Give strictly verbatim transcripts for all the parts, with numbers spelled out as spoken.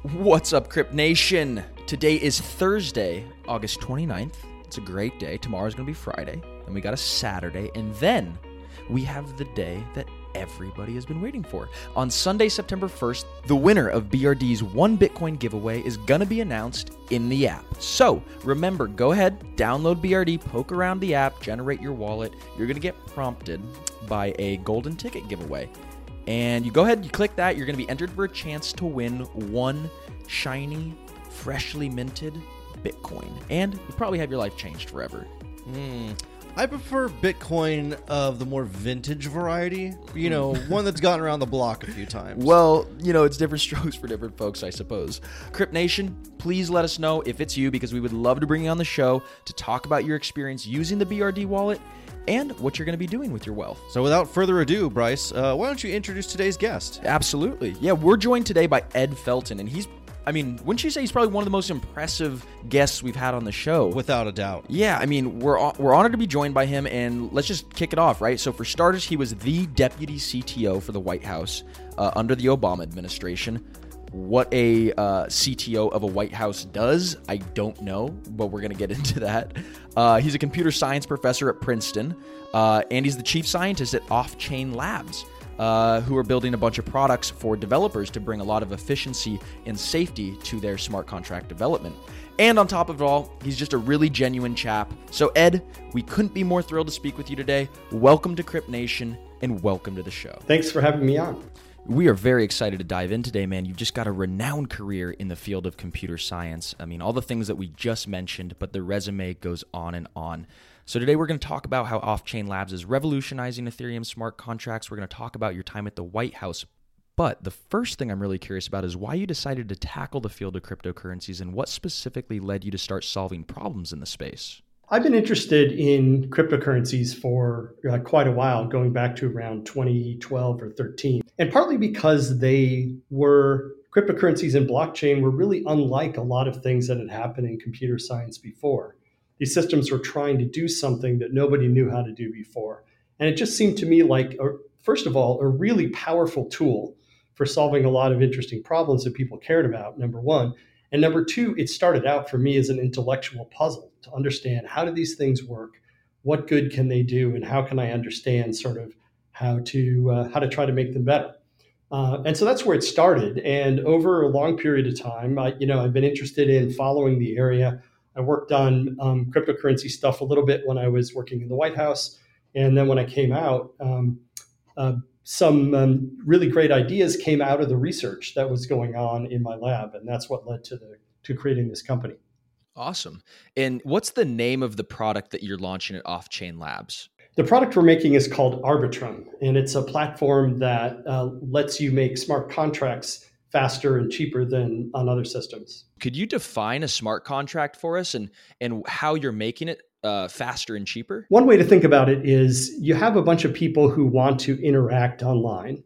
What's up, Crypt Nation? Today is Thursday, August twenty-ninth. It's a great day. Tomorrow's going to be Friday, and we got a Saturday, and then we have the day that everybody has been waiting for. On Sunday, September first, the winner of B R D's One Bitcoin giveaway is going to be announced in the app. So remember, go ahead, download B R D, poke around the app, generate your wallet. You're going to get prompted by a golden ticket giveaway. And you go ahead, you click that, you're going to be entered for a chance to win one shiny, freshly minted Bitcoin. And you probably have your life changed forever. Mm. I prefer Bitcoin of the more vintage variety. You know, one that's gotten around the block a few times. Well, you know, it's different strokes for different folks, I suppose. Crypt Nation, please let us know if it's you, because we would love to bring you on the show to talk about your experience using the B R D wallet and what you're going to be doing with your wealth. So without further ado, Bryce, uh, why don't you introduce today's guest? Absolutely. Yeah, we're joined today by Ed Felton, and he's, I mean, wouldn't you say he's probably one of the most impressive guests we've had on the show? Without a doubt. Yeah, I mean, we're we're honored to be joined by him, and let's just kick it off, right? So for starters, he was the deputy C T O for the White House uh, under the Obama administration. What a uh, C T O of a White House does, I don't know, but we're going to get into that. Uh, he's a computer science professor at Princeton, uh, and he's the chief scientist at Off-Chain Labs, uh, who are building a bunch of products for developers to bring a lot of efficiency and safety to their smart contract development. And on top of it all, he's just a really genuine chap. So Ed, we couldn't be more thrilled to speak with you today. Welcome to Crypt Nation, and welcome to the show. Thanks for having me on. We are very excited to dive in today, man. You've just got a renowned career in the field of computer science. I mean, all the things that we just mentioned, but the resume goes on and on. So today we're going to talk about how Off-Chain Labs is revolutionizing Ethereum smart contracts. We're going to talk about your time at the White House. But the first thing I'm really curious about is why you decided to tackle the field of cryptocurrencies and what specifically led you to start solving problems in the space. I've been interested in cryptocurrencies for uh, quite a while, going back to around twenty twelve or thirteen. And partly because they were, cryptocurrencies and blockchain were really unlike a lot of things that had happened in computer science before. These systems were trying to do something that nobody knew how to do before. And it just seemed to me like, a, first of all, a really powerful tool for solving a lot of interesting problems that people cared about, number one. And number two, it started out for me as an intellectual puzzle to understand, how do these things work? What good can they do? And how can I understand sort of how to uh, how to try to make them better? Uh, and so that's where it started. And over a long period of time, I, you know, I've been interested in following the area. I worked on um, cryptocurrency stuff a little bit when I was working in the White House. And then when I came out, um, uh, some um, really great ideas came out of the research that was going on in my lab. And that's what led to the to creating this company. Awesome. And what's the name of the product that you're launching at Off-Chain Labs? The product we're making is called Arbitrum, and it's a platform that uh, lets you make smart contracts faster and cheaper than on other systems. Could you define a smart contract for us and, and how you're making it uh, faster and cheaper? One way to think about it is you have a bunch of people who want to interact online.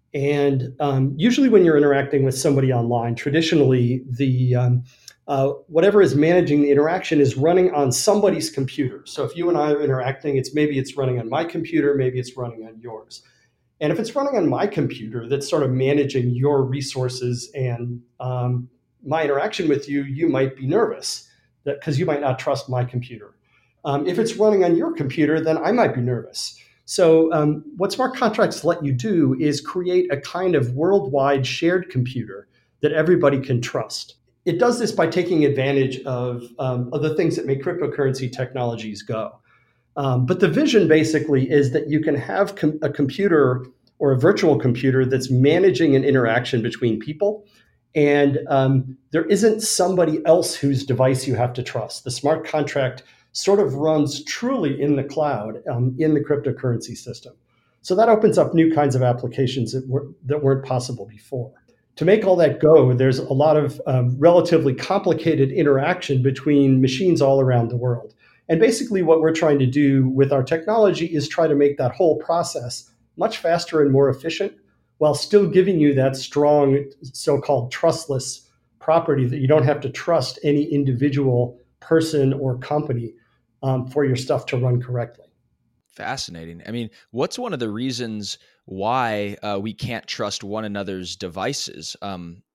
And um, usually when you're interacting with somebody online, traditionally, the um, uh, whatever is managing the interaction is running on somebody's computer. So if you and I are interacting, it's maybe it's running on my computer, maybe it's running on yours. And if it's running on my computer, that's sort of managing your resources and um, my interaction with you, you might be nervous that because you might not trust my computer. Um, if it's running on your computer, then I might be nervous. So um, what smart contracts let you do is create a kind of worldwide shared computer that everybody can trust. It does this by taking advantage of, um, of the things that make cryptocurrency technologies go. Um, but the vision basically is that you can have com- a computer or a virtual computer that's managing an interaction between people. And um, there isn't somebody else whose device you have to trust. The smart contract sort of runs truly in the cloud, um, in the cryptocurrency system. So that opens up new kinds of applications that, were, that weren't possible before. To make all that go, there's a lot of um, relatively complicated interaction between machines all around the world. And basically what we're trying to do with our technology is try to make that whole process much faster and more efficient, while still giving you that strong so-called trustless property that you don't have to trust any individual person or company um, for your stuff to run correctly. Fascinating. I mean, what's one of the reasons why uh, we can't trust one another's devices? Um,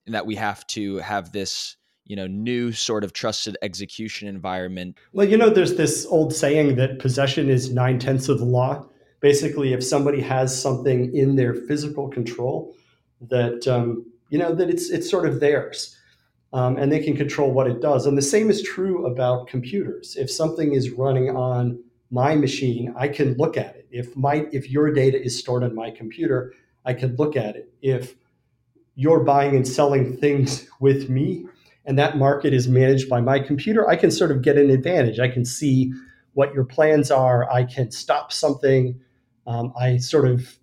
and that we have to have this, you know, new sort of trusted execution environment. Well, you know, there's this old saying that possession is nine tenths of the law. Basically, if somebody has something in their physical control, that um, you know that it's it's sort of theirs, um, and they can control what it does. And the same is true about computers. If something is running on my machine, I can look at it. If my if your data is stored on my computer, I can look at it. If you're buying and selling things with me, and that market is managed by my computer, I can sort of get an advantage. I can see what your plans are. I can stop something. Um, I sort of,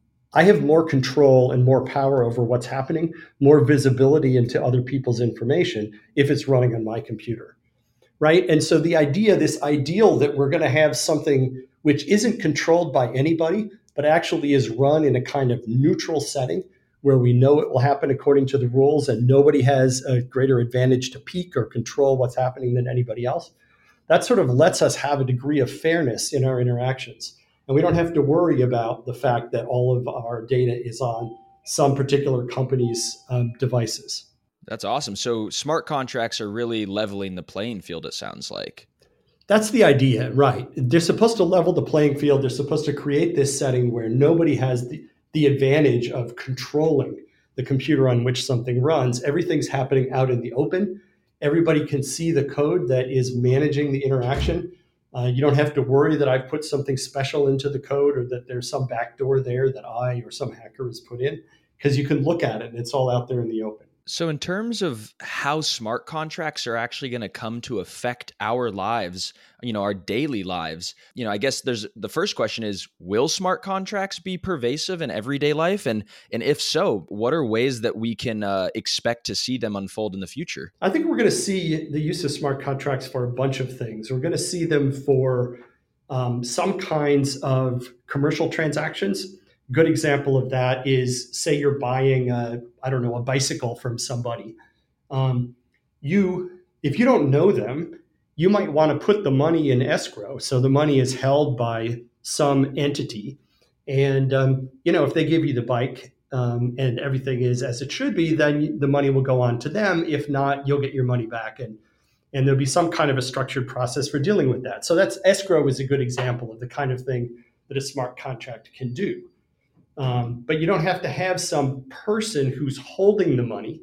I have more control and more power over what's happening, more visibility into other people's information if it's running on my computer, right? And so the idea, this ideal that we're going to have something which isn't controlled by anybody, but actually is run in a kind of neutral setting where we know it will happen according to the rules and nobody has a greater advantage to peek or control what's happening than anybody else. That sort of lets us have a degree of fairness in our interactions. And we don't have to worry about the fact that all of our data is on some particular company's um, devices. That's awesome. So smart contracts are really leveling the playing field, it sounds like. That's the idea, right? They're supposed to level the playing field. They're supposed to create this setting where nobody has the the advantage of controlling the computer on which something runs. Everything's happening out in the open. Everybody can see the code that is managing the interaction. Uh, you don't have to worry that I've put something special into the code or that there's some backdoor there that I or some hacker has put in, because you can look at it and it's all out there in the open. So in terms of how smart contracts are actually going to come to affect our lives, you know, our daily lives, you know, I guess there's the first question is, will smart contracts be pervasive in everyday life? And and if so, what are ways that we can uh, expect to see them unfold in the future? I think we're going to see the use of smart contracts for a bunch of things. We're going to see them for um, some kinds of commercial transactions. Good example of that is, say you're buying a, I don't know, a bicycle from somebody. Um, you, if you don't know them, you might want to put the money in escrow. So the money is held by some entity. And, um, you know, if they give you the bike um, and everything is as it should be, then the money will go on to them. If not, you'll get your money back. And, and there'll be some kind of a structured process for dealing with that. So that's escrow is a good example of the kind of thing that a smart contract can do. Um, but you don't have to have some person who's holding the money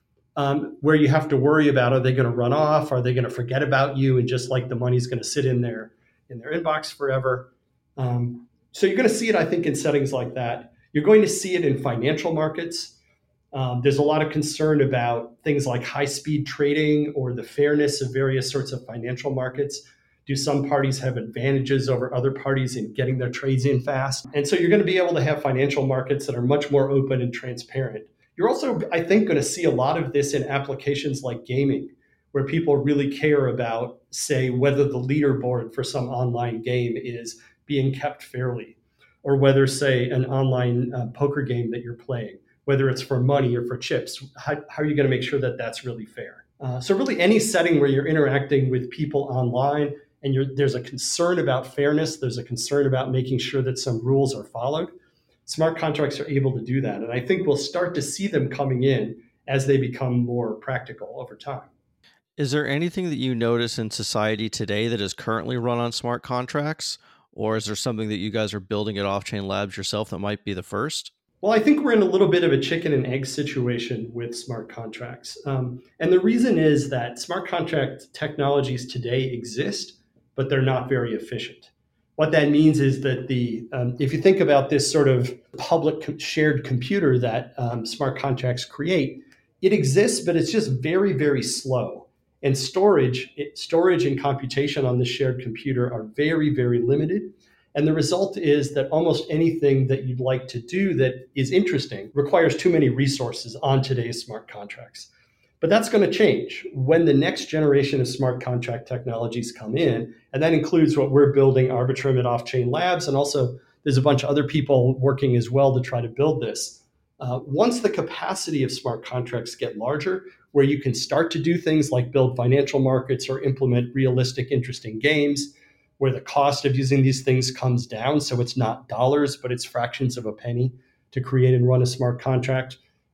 um, where you have to worry about, are they going to run off? Are they going to forget about you? And just like the money's going to sit in their, in their inbox forever. Um, so you're going to see it, I think, in settings like that. You're going to see it in financial markets. Um, there's a lot of concern about things like high-speed trading or the fairness of various sorts of financial markets. Do some parties have advantages over other parties in getting their trades in fast? And so you're going to be able to have financial markets that are much more open and transparent. You're also, I think, going to see a lot of this in applications like gaming, where people really care about, say, whether the leaderboard for some online game is being kept fairly, or whether, say, an online uh, poker game that you're playing, whether it's for money or for chips, how, how are you going to make sure that that's really fair? Uh, so really any setting where you're interacting with people online and you're, there's a concern about fairness, there's a concern about making sure that some rules are followed, smart contracts are able to do that. And I think we'll start to see them coming in as they become more practical over time. Is there anything that you notice in society today that is currently run on smart contracts? Or is there something that you guys are building at Offchain Labs yourself that might be the first? Well, I think we're in a little bit of a chicken and egg situation with smart contracts. Um, and the reason is that smart contract technologies today exist, but they're not very efficient. What that means is that the um, if you think about this sort of public shared computer that um, smart contracts create, it exists, but it's just very, very slow. And storage, it, storage and computation on the shared computer are very, very limited. And the result is that almost anything that you'd like to do that is interesting requires too many resources on today's smart contracts. But that's going to change when the next generation of smart contract technologies come in. And that includes what we're building, Arbitrum at Offchain Labs. And also there's a bunch of other people working as well to try to build this. Uh, once the capacity of smart contracts get larger, where you can start to do things like build financial markets or implement realistic, interesting games, where the cost of using these things comes down. So it's not dollars, but it's fractions of a penny to create and run a smart contract.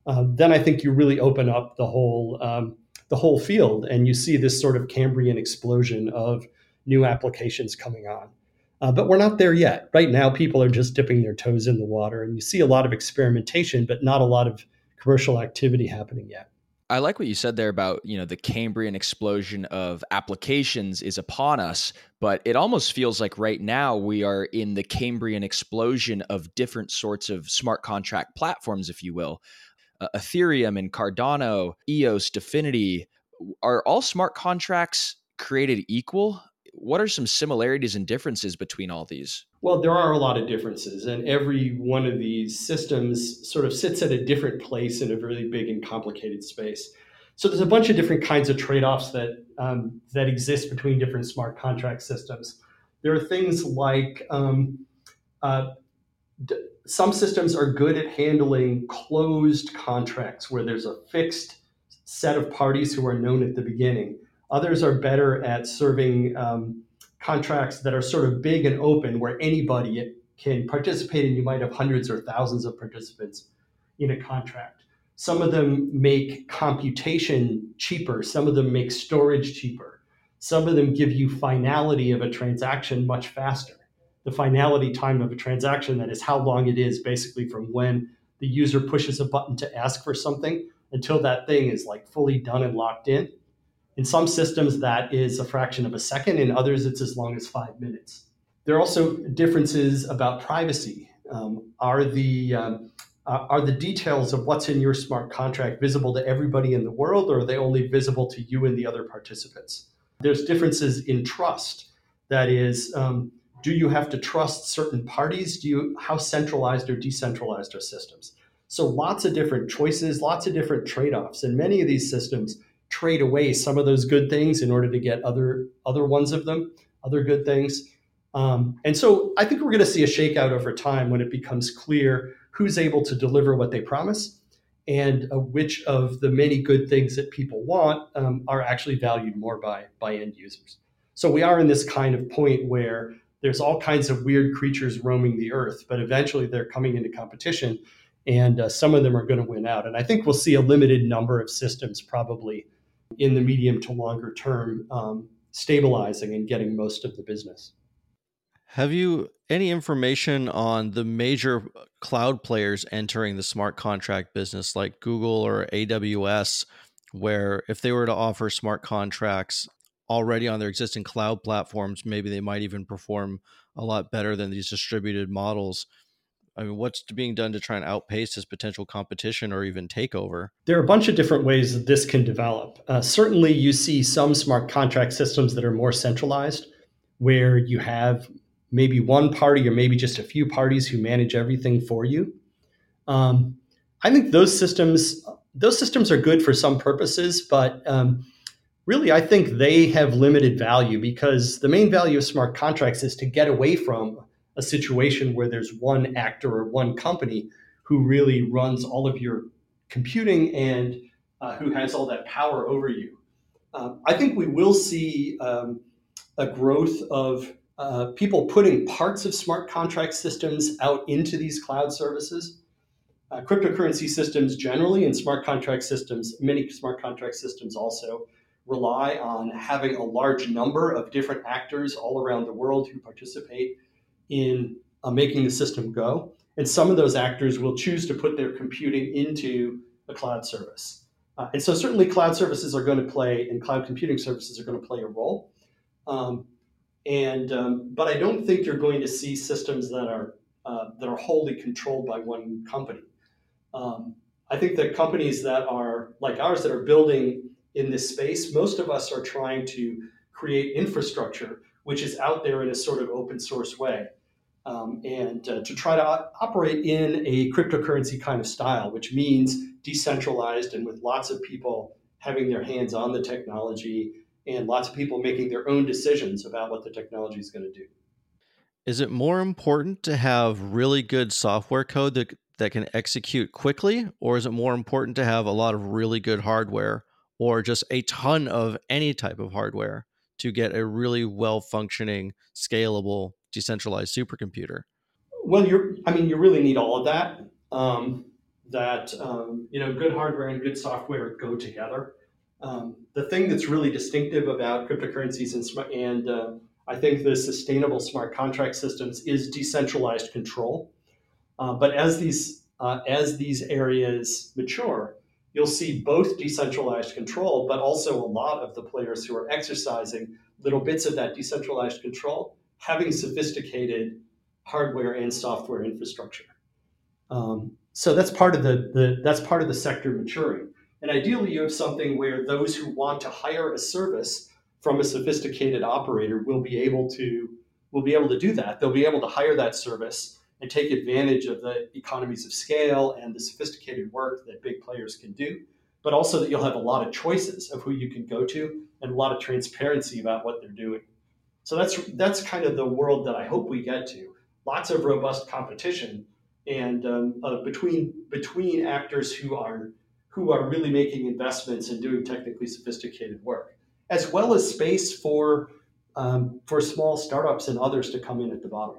uh, then I think you really open up the whole um, the whole field, and you see this sort of Cambrian explosion of new applications coming on. Uh, but we're not there yet. Right now, people are just dipping their toes in the water, and you see a lot of experimentation, but not a lot of commercial activity happening yet. I like what you said there about, you know, the Cambrian explosion of applications is upon us, but it almost feels like right now we are in the Cambrian explosion of different sorts of smart contract platforms, if you will. Uh, Ethereum and Cardano, E O S, Dfinity, are all smart contracts created equal? What are some similarities and differences between all these? Well, there are a lot of differences, and every one of these systems sort of sits at a different place in a really big and complicated space. So there's a bunch of different kinds of trade-offs that um, that exist between different smart contract systems. There are things like um, uh, d- some systems are good at handling closed contracts where there's a fixed set of parties who are known at the beginning. Others are better at serving um, contracts that are sort of big and open where anybody can participate, and you might have hundreds or thousands of participants in a contract. Some of them make computation cheaper. Some of them make storage cheaper. Some of them give you finality of a transaction much faster. The finality time of a transaction, that is how long it is basically from when the user pushes a button to ask for something until that thing is like fully done and locked in. In some systems, that is a fraction of a second. In others, it's as long as five minutes. There are also differences about privacy. Um, are the um, uh, are the details of what's in your smart contract visible to everybody in the world, or are they only visible to you and the other participants? There's differences in trust. That is, um, do you have to trust certain parties? Do you how centralized or decentralized are systems? So lots of different choices, lots of different trade-offs, and many of these systems trade away some of those good things in order to get other other ones of them, other good things. Um, and so I think we're going to see a shakeout over time when it becomes clear who's able to deliver what they promise and uh, which of the many good things that people want um, are actually valued more by, by end users. So we are in this kind of point where there's all kinds of weird creatures roaming the earth, but eventually they're coming into competition, and uh, some of them are going to win out. And I think we'll see a limited number of systems probably in the medium to longer term um, stabilizing and getting most of the business. Have you any information on the major cloud players entering the smart contract business like Google or A W S, where if they were to offer smart contracts already on their existing cloud platforms, maybe they might even perform a lot better than these distributed models? I mean, what's being done to try and outpace this potential competition or even takeover? There are a bunch of different ways that this can develop. Uh, certainly, you see some smart contract systems that are more centralized, where you have maybe one party or maybe just a few parties who manage everything for you. Um, I think those systems those systems are good for some purposes, but um, really, I think they have limited value because the main value of smart contracts is to get away from a situation where there's one actor or one company who really runs all of your computing and uh, who has all that power over you. Um, I think we will see um, a growth of uh, people putting parts of smart contract systems out into these cloud services. Uh, cryptocurrency systems generally and smart contract systems, many smart contract systems also rely on having a large number of different actors all around the world who participate in uh, making the system go. And some of those actors will choose to put their computing into a cloud service. Uh, and so certainly cloud services are going to play, and cloud computing services are going to play a role. Um, and um, but I don't think you're going to see systems that are uh, that are wholly controlled by one company. Um, I think that companies that are like ours that are building in this space, most of us are trying to create infrastructure which is out there in a sort of open source way. Um, and uh, to try to o- operate in a cryptocurrency kind of style, which means decentralized and with lots of people having their hands on the technology and lots of people making their own decisions about what the technology is going to do. Is it more important to have really good software code that, that can execute quickly, or is it more important to have a lot of really good hardware or just a ton of any type of hardware to get a really well-functioning, scalable, decentralized supercomputer? Well, you're, I mean, you really need all of that. Um, that um, you know good hardware and good software go together. Um, the thing that's really distinctive about cryptocurrencies and, and uh, I think the sustainable smart contract systems is decentralized control. Uh, but as these uh, as these areas mature, you'll see both decentralized control, but also a lot of the players who are exercising little bits of that decentralized control having sophisticated hardware and software infrastructure. Um, so that's part of the, the that's part of the sector maturing. And ideally, you have something where those who want to hire a service from a sophisticated operator will be able to will be able to do that. They'll be able to hire that service and take advantage of the economies of scale and the sophisticated work that big players can do, but also that you'll have a lot of choices of who you can go to and a lot of transparency about what they're doing. So that's that's kind of the world that I hope we get to. Lots of robust competition, and um, uh, between between actors who are who are really making investments and doing technically sophisticated work, as well as space for um, for small startups and others to come in at the bottom.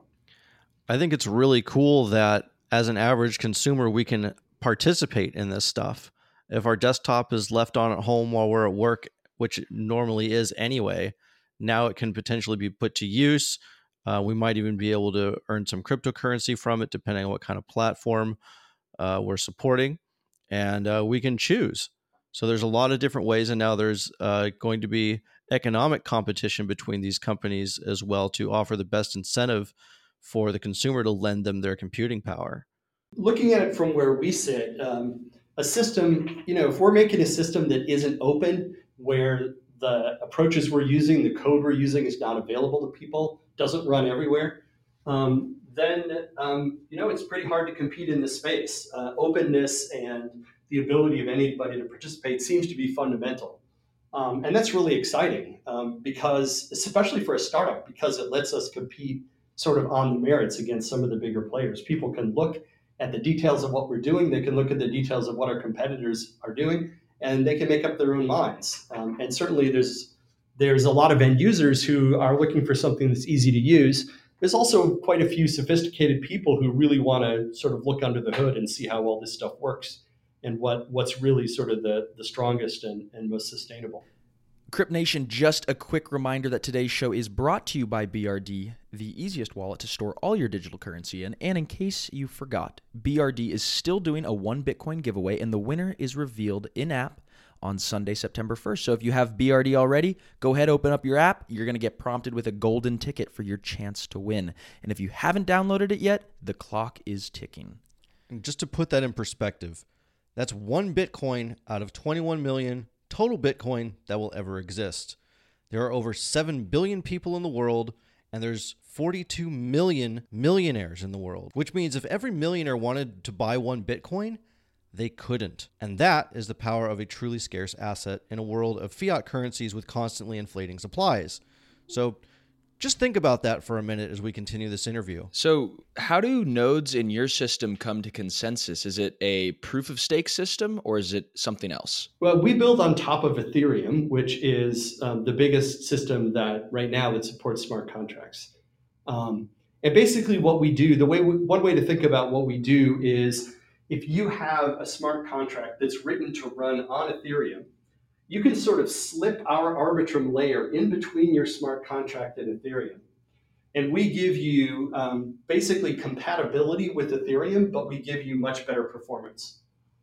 I think it's really cool that as an average consumer, we can participate in this stuff. If our desktop is left on at home while we're at work, which it normally is anyway, now it can potentially be put to use. Uh, we might even be able to earn some cryptocurrency from it, depending on what kind of platform uh, we're supporting. And uh, we can choose. So there's a lot of different ways. And now there's uh, going to be economic competition between these companies as well to offer the best incentive for the consumer to lend them their computing power. Looking at it from where we sit, um, a system, you know, if we're making a system that isn't open, where the approaches we're using, the code we're using is not available to people, doesn't run everywhere, um, then, um, you know, it's pretty hard to compete in this space. Uh, openness and the ability of anybody to participate seems to be fundamental. Um, and that's really exciting um, because, especially for a startup, because it lets us compete sort of on the merits against some of the bigger players. People can look at the details of what we're doing. They can look at the details of what our competitors are doing, and they can make up their own minds. Um, and certainly there's there's a lot of end users who are looking for something that's easy to use. There's also quite a few sophisticated people who really want to sort of look under the hood and see how all this stuff works and what, what's really sort of the, the strongest and, and most sustainable. Crypt Nation, just a quick reminder that today's show is brought to you by B R D, the easiest wallet to store all your digital currency in. And in case you forgot, B R D is still doing a one Bitcoin giveaway, and the winner is revealed in-app on Sunday, September first. So if you have B R D already, go ahead, open up your app. You're going to get prompted with a golden ticket for your chance to win. And if you haven't downloaded it yet, the clock is ticking. And just to put that in perspective, that's one Bitcoin out of twenty-one million total Bitcoin that will ever exist. There are over seven billion people in the world, and there's forty-two million millionaires in the world, which means if every millionaire wanted to buy one Bitcoin, they couldn't. And that is the power of a truly scarce asset in a world of fiat currencies with constantly inflating supplies. So just think about that for a minute as we continue this interview. So how do nodes in your system come to consensus? Is it a proof of stake system or is it something else? Well, we build on top of Ethereum, which is um, the biggest system that right now that supports smart contracts. Um, and basically what we do, the way we, one way to think about what we do is if you have a smart contract that's written to run on Ethereum, you can sort of slip our Arbitrum layer in between your smart contract and Ethereum. And we give you um, basically compatibility with Ethereum, but we give you much better performance.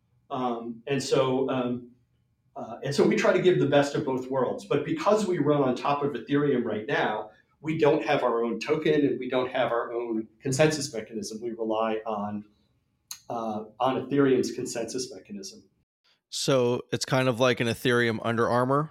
Um, and so um, uh, and so we try to give the best of both worlds. But because we run on top of Ethereum right now, we don't have our own token and we don't have our own consensus mechanism. We rely on, uh, on Ethereum's consensus mechanism. So it's kind of like an Ethereum Under Armour?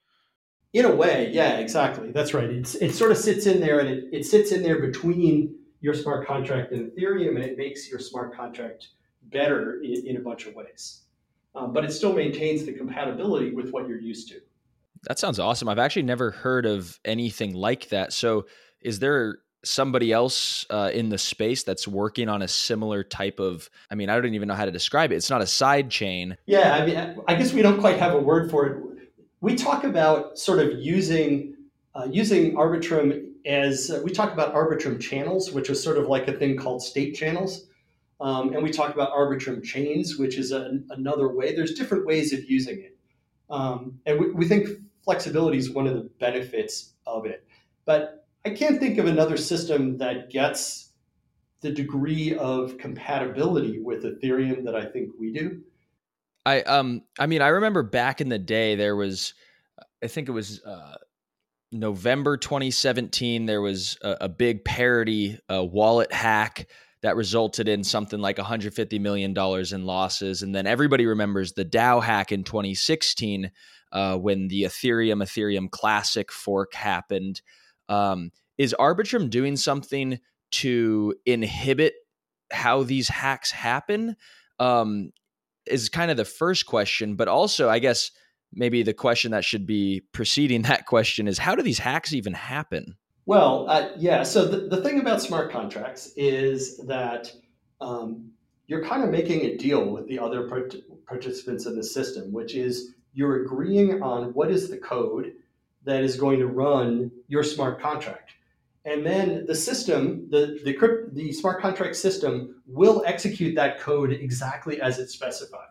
In a way, yeah, exactly. That's right. It's, it sort of sits in there and it, it sits in there between your smart contract and Ethereum, and it makes your smart contract better in, in a bunch of ways. Um, but it still maintains the compatibility with what you're used to. That sounds awesome. I've actually never heard of anything like that. So is there somebody else uh, in the space that's working on a similar type of, I mean, I don't even know how to describe it. It's not a side chain. Yeah, I mean, I guess we don't quite have a word for it. We talk about sort of using uh, using Arbitrum as, uh, we talk about Arbitrum channels, which is sort of like a thing called state channels. Um, and we talk about Arbitrum chains, which is a, another way. There's different ways of using it. Um, and we, we think flexibility is one of the benefits of it. But I can't think of another system that gets the degree of compatibility with Ethereum that I think we do. I um I mean I remember back in the day there was, I think it was uh, November twenty seventeen, there was a, a big parody uh, wallet hack that resulted in something like one hundred fifty million dollars in losses. And then everybody remembers the DAO hack in twenty sixteen uh, when the Ethereum Ethereum Classic fork happened. Um, is Arbitrum doing something to inhibit how these hacks happen? Um, is kind of the first question, but also I guess maybe the question that should be preceding that question is, how do these hacks even happen? Well, uh, yeah. So the, the thing about smart contracts is that um, you're kind of making a deal with the other part- participants in the system, which is you're agreeing on what is the code that is going to run your smart contract. And then the system, the, the, crypt, the smart contract system will execute that code exactly as it's specified.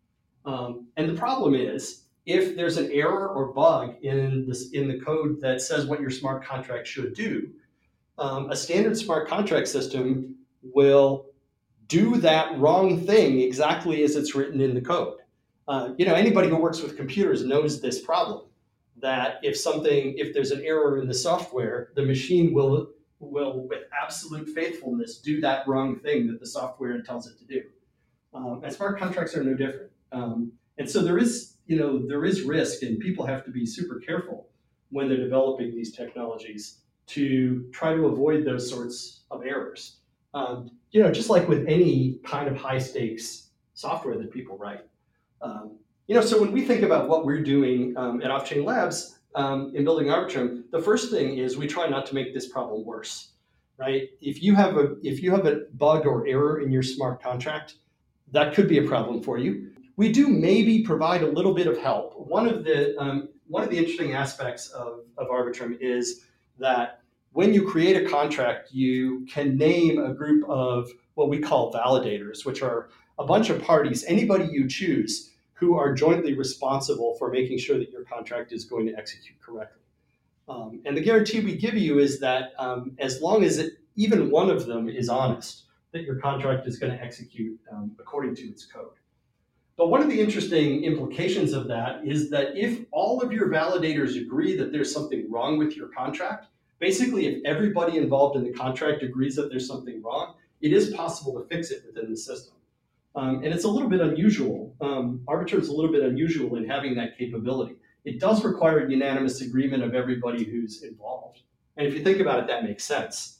Um, and the problem is, if there's an error or bug in this in the code that says what your smart contract should do, um, a standard smart contract system will do that wrong thing exactly as it's written in the code. Uh, you know, anybody who works with computers knows this problem. That if something, if there's an error in the software, the machine will will, with absolute faithfulness, do that wrong thing that the software tells it to do. Um, and smart contracts are no different. Um, and so there is, you know, there is risk, and people have to be super careful when they're developing these technologies to try to avoid those sorts of errors. Um, you know, just like with any kind of high stakes software that people write. Um, you know, so when we think about what we're doing um, at Off-Chain Labs um, in building Arbitrum, the first thing is we try not to make this problem worse, right? If you have a if you have a bug or error in your smart contract, that could be a problem for you. We do maybe provide a little bit of help. One of the um, one of the interesting aspects of, of Arbitrum is that when you create a contract, you can name a group of what we call validators, which are a bunch of parties, anybody you choose, who are jointly responsible for making sure that your contract is going to execute correctly. Um, and the guarantee we give you is that um, as long as it, even one of them is honest, that your contract is going to execute um, according to its code. But one of the interesting implications of that is that if all of your validators agree that there's something wrong with your contract, basically if everybody involved in the contract agrees that there's something wrong, it is possible to fix it within the system. Um, and it's a little bit unusual. Um, Arbitrum is a little bit unusual in having that capability. It does require unanimous agreement of everybody who's involved. And if you think about it, that makes sense.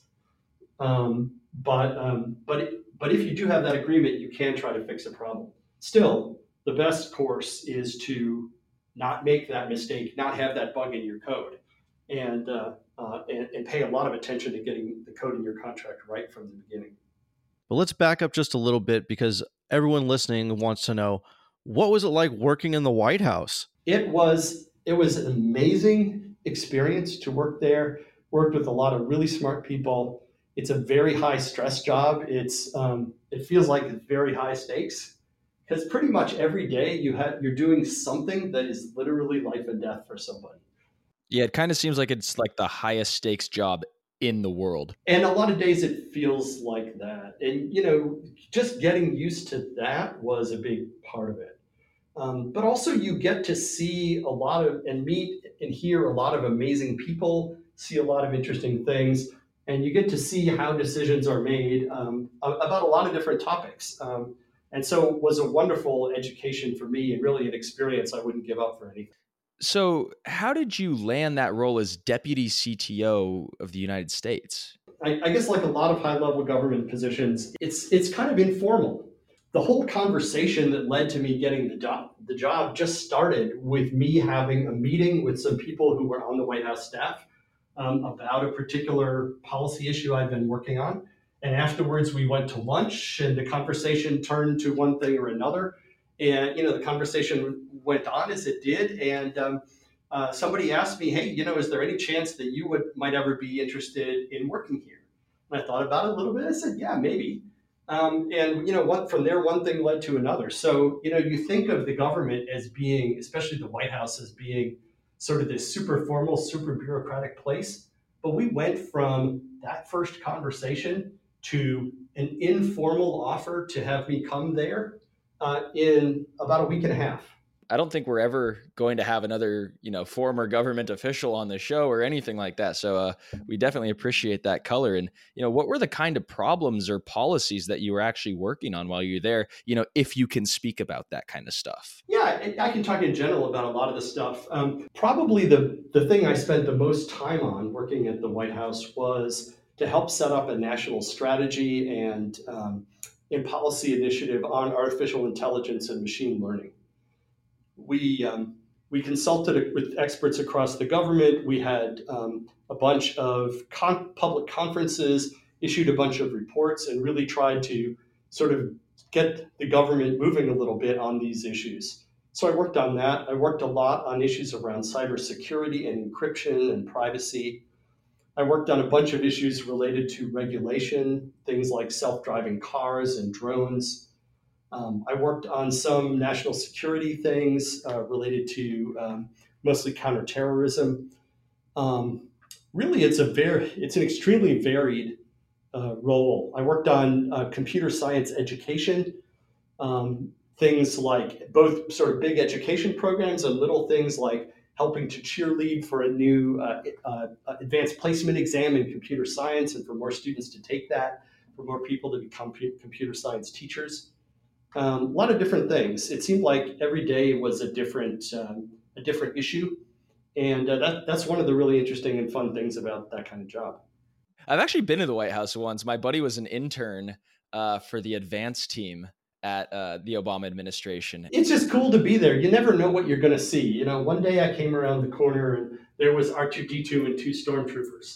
Um, but um, but it, but if you do have that agreement, you can try to fix a problem. Still, the best course is to not make that mistake, not have that bug in your code, and uh, uh, and, and pay a lot of attention to getting the code in your contract right from the beginning. But let's back up just a little bit, because everyone listening wants to know, what was it like working in the White House? It was it was an amazing experience to work there. Worked with a lot of really smart people. It's a very high stress job. It's um, it feels like it's very high stakes, because pretty much every day you have you're doing something that is literally life and death for somebody. Yeah, it kind of seems like it's like the highest stakes job in the world. And a lot of days it feels like that. And, you know, just getting used to that was a big part of it. Um, but also you get to see a lot of, and meet and hear a lot of amazing people, see a lot of interesting things, and you get to see how decisions are made um, about a lot of different topics. Um, and so it was a wonderful education for me, and really an experience I wouldn't give up for anything. So how did you land that role as deputy C T O of the United States? I, I guess like a lot of high-level government positions, it's it's kind of informal. The whole conversation that led to me getting the job, the job just started with me having a meeting with some people who were on the White House staff um, about a particular policy issue I've been working on. And afterwards, we went to lunch, and the conversation turned to one thing or another. And you know, the conversation went on as it did, and um, uh, somebody asked me, "Hey, you know, is there any chance that you would might ever be interested in working here?" And I thought about it a little bit. I said, "Yeah, maybe." Um, and you know what? From there, one thing led to another. So you know, you think of the government as being, especially the White House, as being sort of this super formal, super bureaucratic place. But we went from that first conversation to an informal offer to have me come there uh, in about a week and a half. I don't think we're ever going to have another, you know, former government official on the show or anything like that. So uh, we definitely appreciate that color. And, you know, what were the kind of problems or policies that you were actually working on while you were there? You know, if you can speak about that kind of stuff. Yeah, I can talk in general about a lot of the stuff. Um, probably the, the thing I spent the most time on working at the White House was to help set up a national strategy and, um, and policy initiative on artificial intelligence and machine learning. We um, we consulted with experts across the government. We had um, a bunch of con- public conferences, issued a bunch of reports, and really tried to sort of get the government moving a little bit on these issues. So I worked on that. I worked a lot on issues around cybersecurity and encryption and privacy. I worked on a bunch of issues related to regulation, things like self-driving cars and drones. Um, I worked on some national security things uh, related to um, mostly counterterrorism. Um, really, it's a very, it's an extremely varied uh, role. I worked on uh, computer science education, um, things like both sort of big education programs and little things like helping to cheerlead for a new uh, uh, advanced placement exam in computer science and for more students to take that, for more people to become computer science teachers. Um, a lot of different things. It seemed like every day was a different um, a different issue, and uh, that that's one of the really interesting and fun things about that kind of job. I've actually been to the White House once. My buddy was an intern uh, for the advanced team at uh, the Obama administration. It's just cool to be there. You never know what you're going to see. You know, one day I came around the corner and there was R two D two and two stormtroopers.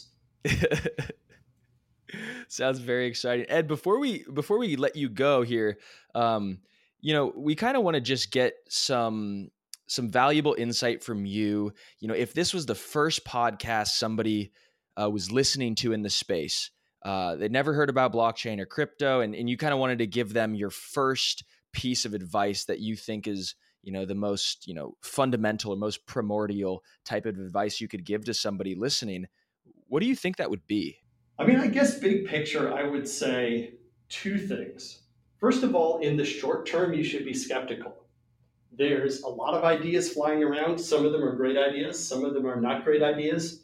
Sounds very exciting. Ed, before we before we let you go here, um, you know, we kind of want to just get some some valuable insight from you. You know, if this was the first podcast somebody uh, was listening to in the space, uh, they'd never heard about blockchain or crypto, and, and you kind of wanted to give them your first piece of advice that you think is, you know, the most, you know, fundamental or most primordial type of advice you could give to somebody listening, what do you think that would be? I mean, I guess big picture, I would say two things. First of all, in the short term, you should be skeptical. There's a lot of ideas flying around. Some of them are great ideas, some of them are not great ideas.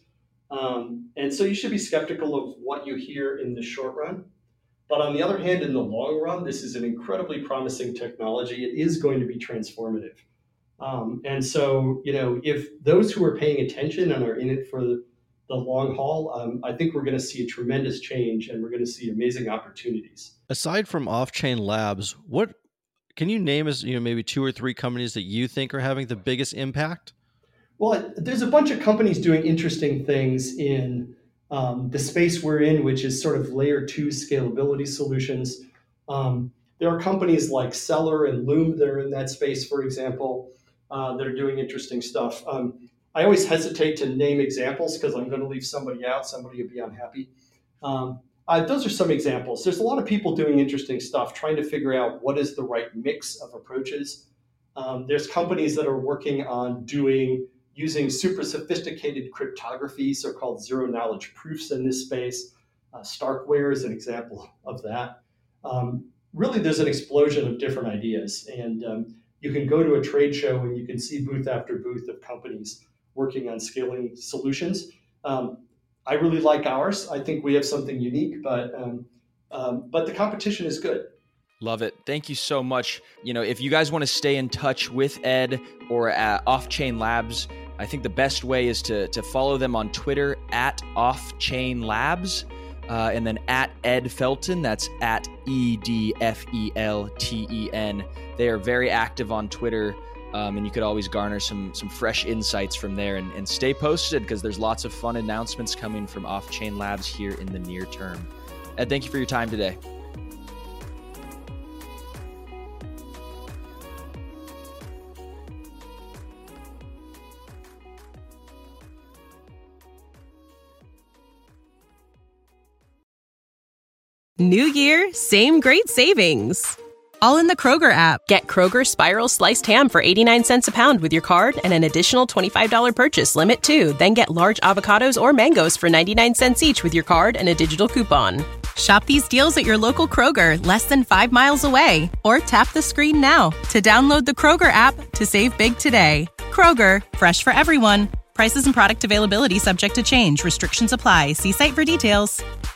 Um, and so you should be skeptical of what you hear in the short run. But on the other hand, in the long run, this is an incredibly promising technology. It is going to be transformative. Um, and so, you know, if those who are paying attention and are in it for the, the long haul, um, I think we're going to see a tremendous change and we're going to see amazing opportunities. Aside from Off-Chain Labs, what can you name as, you know, maybe two or three companies that you think are having the biggest impact? Well, there's a bunch of companies doing interesting things in um, the space we're in, which is sort of layer two scalability solutions. Um, there are companies like Seller and Loom that are in that space, for example, uh, that are doing interesting stuff. Um, I always hesitate to name examples because I'm going to leave somebody out, somebody will be unhappy. Um, uh, those are some examples. There's a lot of people doing interesting stuff, trying to figure out what is the right mix of approaches. Um, there's companies that are working on doing using super sophisticated cryptography, so-called zero-knowledge proofs in this space. Uh, Starkware is an example of that. Um, really, there's an explosion of different ideas. And um, you can go to a trade show and you can see booth after booth of companies working on scaling solutions. Um, I really like ours. I think we have something unique, but um, um, but the competition is good. Love it. Thank you so much. You know, if you guys want to stay in touch with Ed or at Off-Chain Labs, I think the best way is to to follow them on Twitter at Off-Chain Labs, uh, and then at Ed Felten. That's at E D F E L T E N. They are very active on Twitter, um, and you could always garner some some fresh insights from there. And, and stay posted because there's lots of fun announcements coming from Off-Chain Labs here in the near term. Ed, thank you for your time today. New year, same great savings. All in the Kroger app. Get Kroger Spiral Sliced Ham for eighty-nine cents a pound with your card and an additional twenty-five dollars purchase limit too. Then get large avocados or mangoes for ninety-nine cents each with your card and a digital coupon. Shop these deals at your local Kroger, less than five miles away. Or tap the screen now to download the Kroger app to save big today. Kroger, fresh for everyone. Prices and product availability subject to change. Restrictions apply. See site for details.